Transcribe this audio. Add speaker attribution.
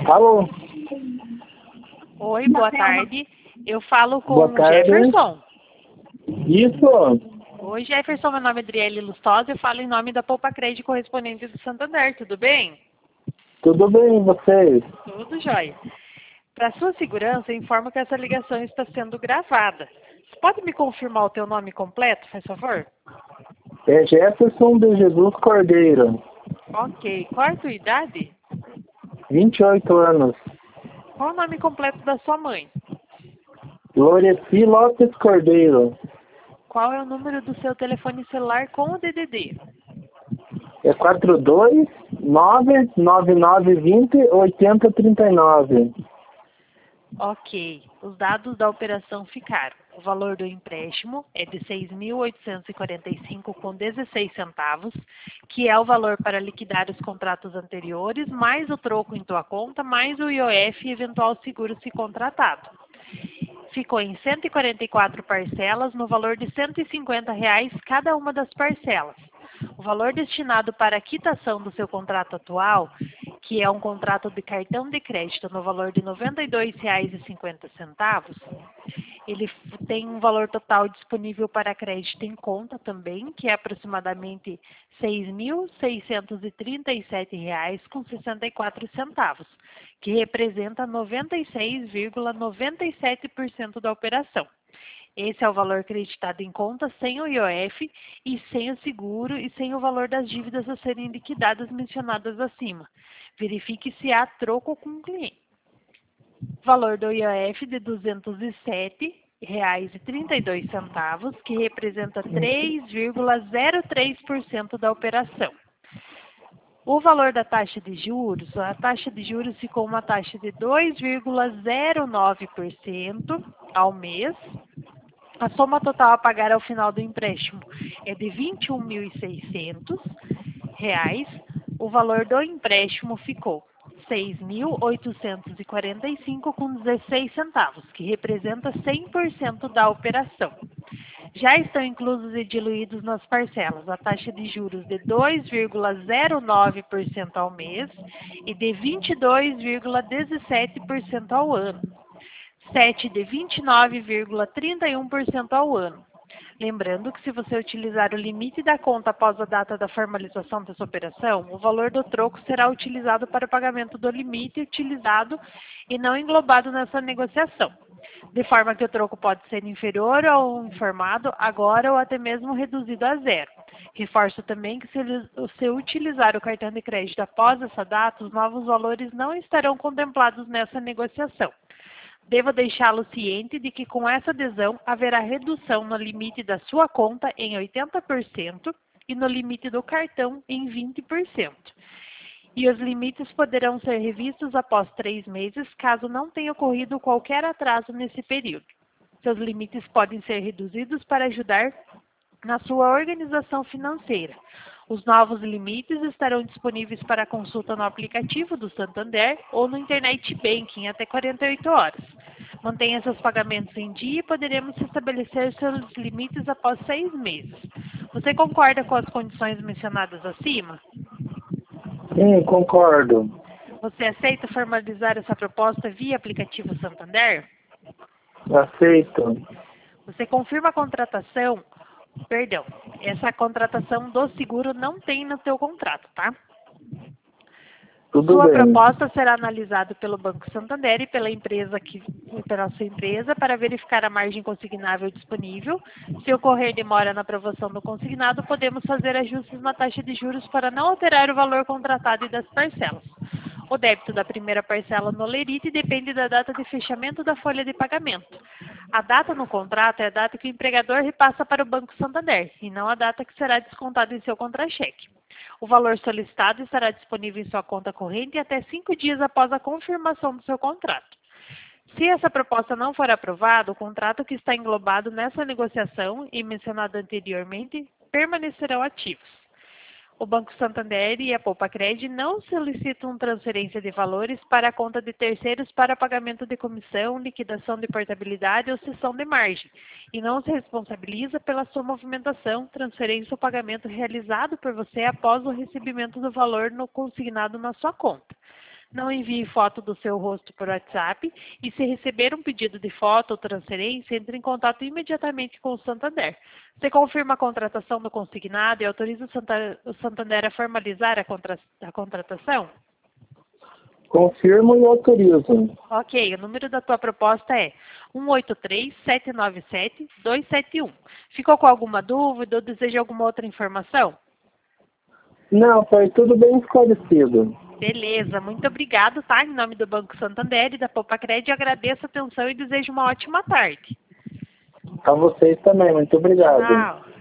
Speaker 1: Alô?
Speaker 2: Oi, boa tarde. Eu falo com
Speaker 1: Boa
Speaker 2: o
Speaker 1: tarde.
Speaker 2: Jefferson.
Speaker 1: Isso.
Speaker 2: Oi, Jefferson, meu nome é Adriele Lustosa, eu falo em nome da Poupa Crédito correspondente do Santander, tudo bem?
Speaker 1: Tudo bem, e vocês?
Speaker 2: Tudo jóia. Para sua segurança, eu informo que essa ligação está sendo gravada. Você pode me confirmar o teu nome completo, faz favor?
Speaker 1: É Jefferson de Jesus Cordeiro,
Speaker 2: Ok. Qual é a tua idade?
Speaker 1: 28 anos.
Speaker 2: Qual é o nome completo da sua mãe?
Speaker 1: Loreci Lopes Cordeiro.
Speaker 2: Qual é o número do seu telefone celular com o DDD?
Speaker 1: É 42999208039.
Speaker 2: Ok. Os dados da operação ficaram. O valor do empréstimo é de R$ 6.845,16, que é o valor para liquidar os contratos anteriores, mais o troco em tua conta, mais o IOF e eventual seguro se contratado. Ficou em 144 parcelas, no valor de R$ 150 cada uma das parcelas. O valor destinado para a quitação do seu contrato atual, que é um contrato de cartão de crédito no valor de R$ 92,50, ele tem um valor total disponível para crédito em conta também, que é aproximadamente R$ 6.637,64, que representa 96,97% da operação. Esse é o valor creditado em conta sem o IOF e sem o seguro e sem o valor das dívidas a serem liquidadas mencionadas acima. Verifique se há troco com o cliente. Valor do IOF de R$ 207,32, que representa 3,03% da operação. O valor da taxa de juros, a taxa de juros ficou uma taxa de 2,09% ao mês. A soma total a pagar ao final do empréstimo é de R$ 21.600. O valor do empréstimo ficou R$ 6.845,16, que representa 100% da operação. Já estão inclusos e diluídos nas parcelas a taxa de juros de 2,09% ao mês e de 22,17% ao ano. 7 de 29,31% ao ano. Lembrando que se você utilizar o limite da conta após a data da formalização dessa operação, o valor do troco será utilizado para o pagamento do limite utilizado e não englobado nessa negociação, de forma que o troco pode ser inferior ao informado agora ou até mesmo reduzido a zero. Reforço também que se você utilizar o cartão de crédito após essa data, os novos valores não estarão contemplados nessa negociação. Devo deixá-lo ciente de que com essa adesão haverá redução no limite da sua conta em 80% e no limite do cartão em 20%. E os limites poderão ser revistos após 3 meses, caso não tenha ocorrido qualquer atraso nesse período. Seus limites podem ser reduzidos para ajudar na sua organização financeira. Os novos limites estarão disponíveis para consulta no aplicativo do Santander ou no Internet Banking até 48 horas. Mantenha seus pagamentos em dia e poderemos estabelecer seus limites após 6 meses. Você concorda com as condições mencionadas acima?
Speaker 1: Sim, concordo.
Speaker 2: Você aceita formalizar essa proposta via aplicativo Santander?
Speaker 1: Aceito.
Speaker 2: Você confirma a contratação? Perdão, essa contratação do seguro não tem no teu contrato, tá?
Speaker 1: Tudo
Speaker 2: Sua
Speaker 1: bem.
Speaker 2: proposta será analisada pelo Banco Santander e pela sua empresa para verificar a margem consignável disponível. Se ocorrer demora na aprovação do consignado, podemos fazer ajustes na taxa de juros para não alterar o valor contratado e das parcelas. O débito da primeira parcela no Lerite depende da data de fechamento da folha de pagamento. A data no contrato é a data que o empregador repassa para o Banco Santander, e não a data que será descontada em seu contra-cheque. O valor solicitado estará disponível em sua conta corrente até 5 dias após a confirmação do seu contrato. Se essa proposta não for aprovada, o contrato que está englobado nessa negociação e mencionado anteriormente permanecerão ativos. O Banco Santander e a Poupa Crédito não solicitam transferência de valores para a conta de terceiros para pagamento de comissão, liquidação de portabilidade ou cessão de margem, e não se responsabiliza pela sua movimentação, transferência ou pagamento realizado por você após o recebimento do valor no consignado na sua conta. Não envie foto do seu rosto por WhatsApp e, se receber um pedido de foto ou transferência, entre em contato imediatamente com o Santander. Você confirma a contratação do consignado e autoriza o Santander a formalizar a contratação?
Speaker 1: Confirmo e autorizo.
Speaker 2: Ok, o número da tua proposta é 183-797-271. Ficou com alguma dúvida ou deseja alguma outra informação?
Speaker 1: Não, foi tudo bem esclarecido.
Speaker 2: Beleza, muito obrigado, tá? Em nome do Banco Santander e da Popacred, agradeço a atenção e desejo uma ótima tarde.
Speaker 1: A vocês também, muito obrigado.
Speaker 2: Tchau.